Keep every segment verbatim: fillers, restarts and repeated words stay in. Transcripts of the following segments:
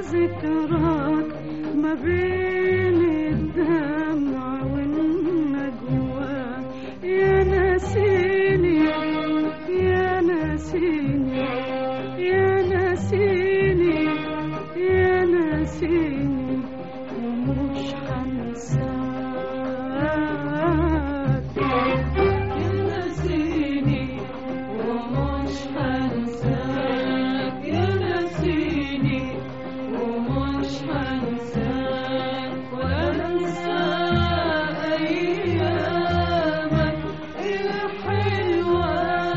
ذكراك ما بين الدمع والنجوى. يا ناسيني يا ناسيني يا ناسيني يا ناسيني ومش هنساك. يا ناسيني ومش هنساك. يا ناسيني ومش هنساك ولا انسى ايامك الحلوه.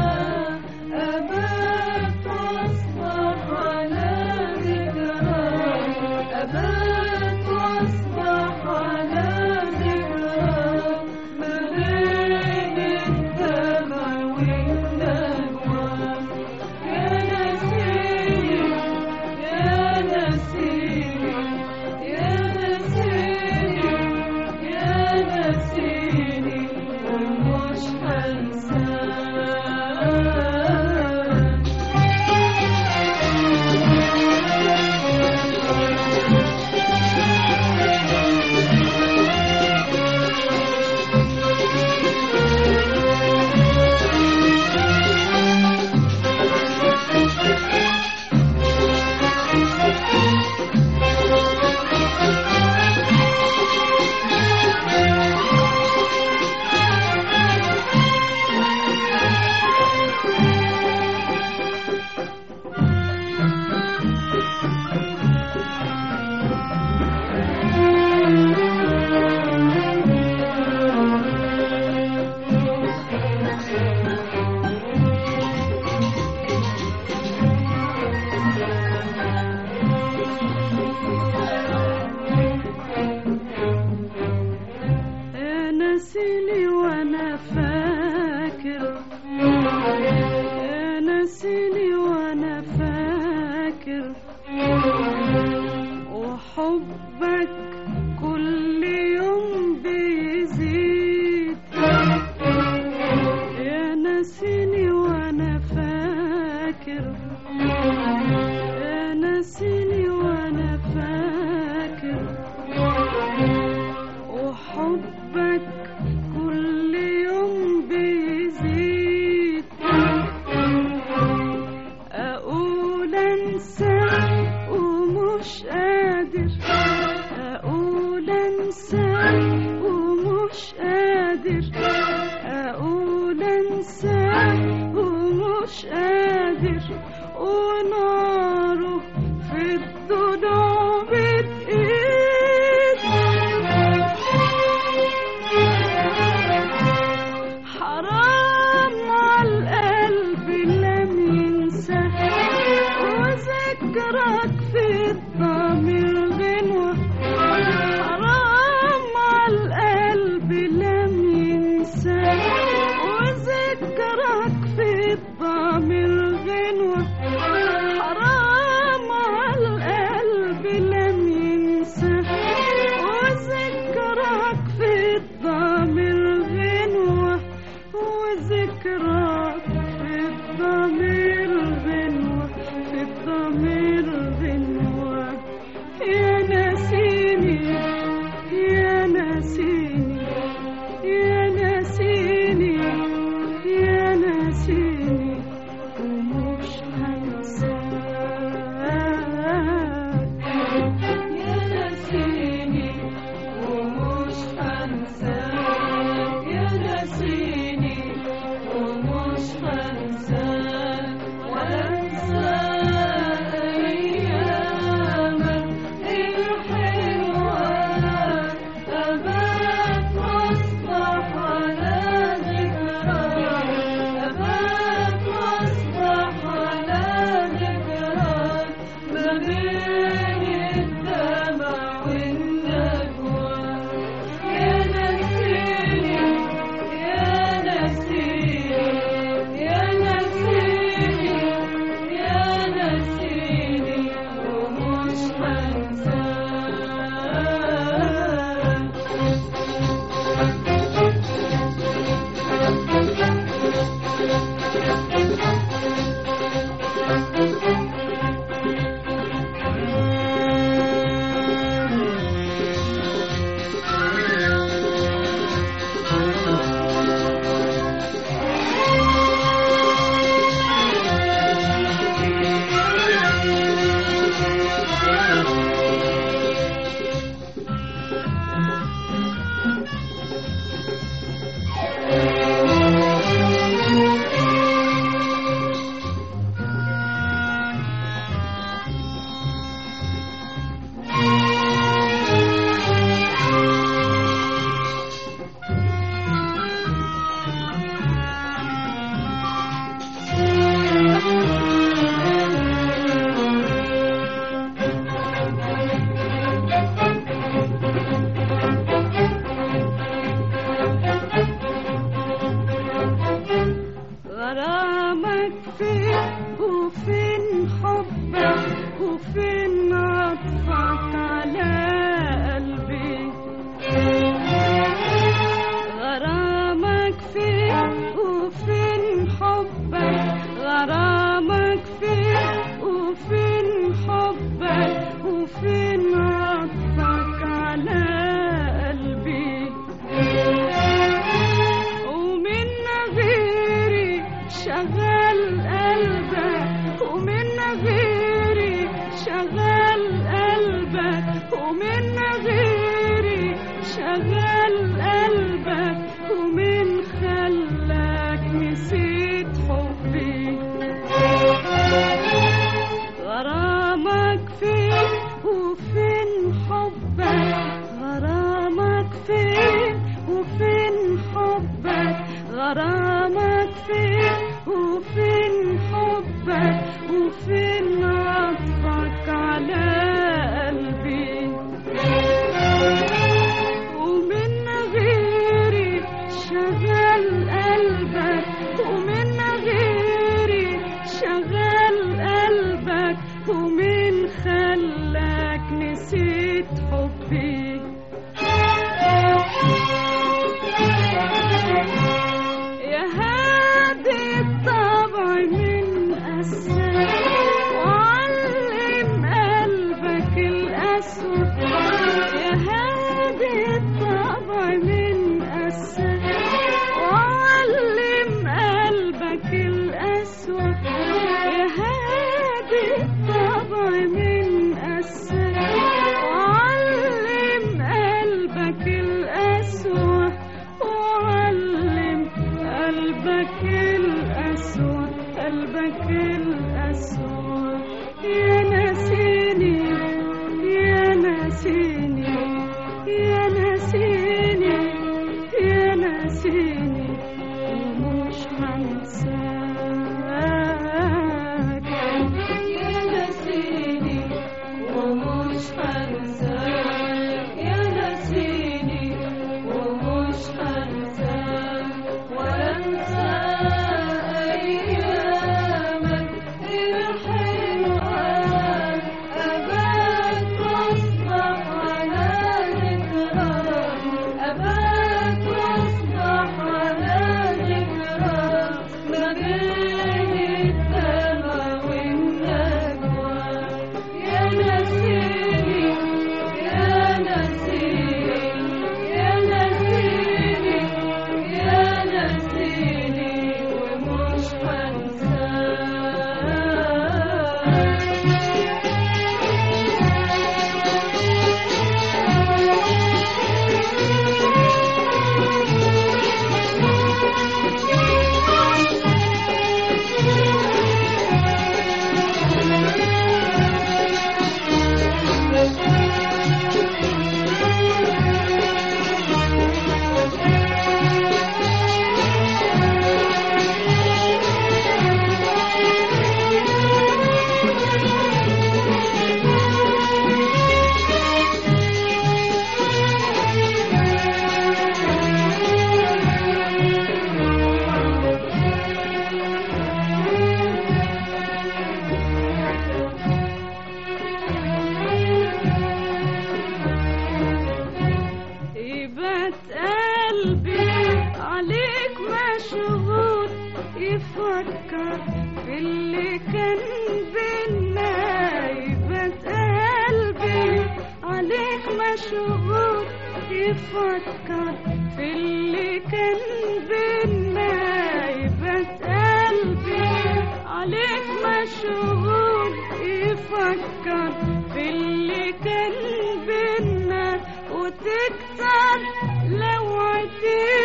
ابات واصبح على ذكراك. ابات واصبح على ذكراك ما بين الدمع والنجوى. يا ناسيني يا ناسيني يا ناسيني يا ناسيني ومش يا ناسيني وانا فاكر. يا ناسيني وانا فاكر وحبك كل يوم بيزيد. يا ناسيني وانا فاكر. يا ناسيني وانا فاكر وحبك كل يوم بيزيد. اقول انساك ومش قادر. اقول انساك ومش قادر. اقول انساك ومش قادر وناره في الضلوع بتقيد. حرام عالقلب لم ينسى وذكرك في الضمير غنوة. ومن غيري شغل قلبك ومن خلاك نسيت حبي غرامك فين وفين حبك غرامك فين وفين حبك غرامك فين وفين حبك وفين عطفك على قلبي ومن غيري شغل قلبك ومن غيري شغل قلبك ومن خلاك نسيت حبي يا هادي الطبع من أساك وعلم قلبك الأسود يا هادي الطبع من أساك وعلم قلبك الأسود يا هادي الطبع من أساك وعلم قلبك الأسود وعلم قلبك الأسود قلبك الأسود يا ناسيني يا ناسيني يا ناسيني يا ناسيني ومش هنساك يا ناسيني ومش هنساك يا ناسيني ومش هنساك ولا انسى ايامك الحلوه اباك واصبح على ذكراك اباك واصبح على ذكراك ما بين الدمع والنجوى يا ناسيني يا ناسيني يا ناسيني يا ناسيني ومش يبات قلبي عليك مشغول يفكر في اللي كان بينا يبات قلبي عليك مشغول يفكر في اللي كان بينا يبات قلبي عليك مشغول يفكر في اللي كان بينا وتكتر لو عتيت